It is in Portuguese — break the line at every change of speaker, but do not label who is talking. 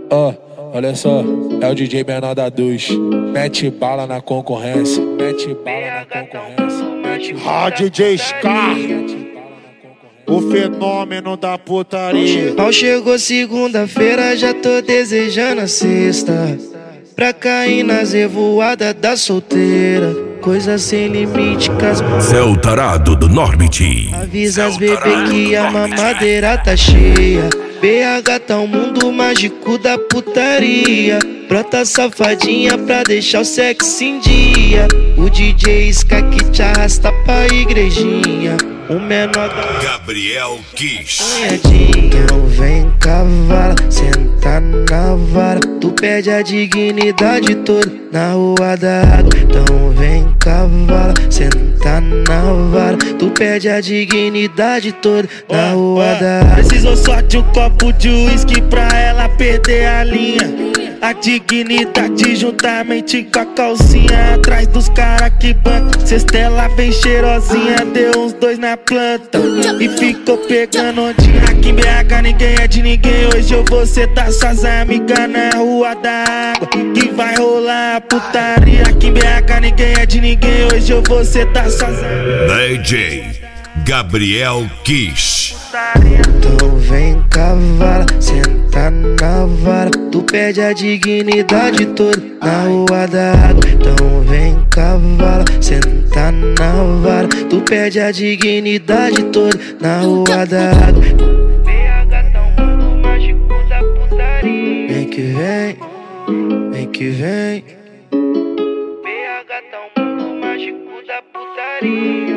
Ó, olha só, é o DJ menor da Duz. Mete bala na concorrência, mete bala na concorrência.
Rádio DJ Scar, o fenômeno da putaria.
Mal chegou segunda-feira, já tô desejando a sexta, pra cair nas revoadas da solteira. Coisa sem limite,
Zé o Tarado do Norbit.
avisa as bebê que a mamadeira tá cheia. BH tá um mundo mágico da putaria. Brota safadinha pra deixar o sexo em dia. O DJ Ska que te arrasta pra igrejinha. O menor da
Gabriel Kiss.
Então vem cavala, senta na vara. Tu perde a dignidade toda na rua da água. Então vem cavala, senta na vara. Tu perde a dignidade toda na rua da água.
Precisou só de um copo de uísque pra ela perder a linha. A dignidade juntamente com a calcinha atrás dos cara que banca. Cestela bem cheirosinha, deu uns dois na planta e ficou pegando ondinha. Aqui em BH ninguém é de ninguém. Hoje eu vou sentar suas amigas na rua da água, que vai rolar a putaria. Aqui em BH ninguém é de ninguém. Hoje eu vou sentar suas amigas.
DJ Gabriel Kiss.
Então vem cavala, senta na vara. Tu perde a dignidade toda na rua da água. Então vem cavala, senta na vara. Tu perde a dignidade toda na rua da água. BH tá um mundo mágico da putaria. Vem que vem, vem que vem. BH tá um mundo mágico da putaria.